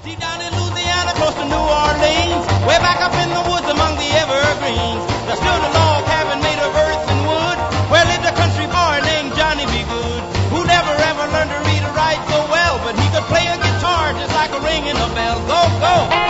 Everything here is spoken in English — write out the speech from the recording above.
Deep down in Louisiana, close to New Orleans, way back up in the woods among the evergreens, there stood a log cabin made of earth and wood, where lived a country boy named Johnny B. Good, who never ever learned to read or write so well, but he could play a guitar just like a ringing a bell. Go, go!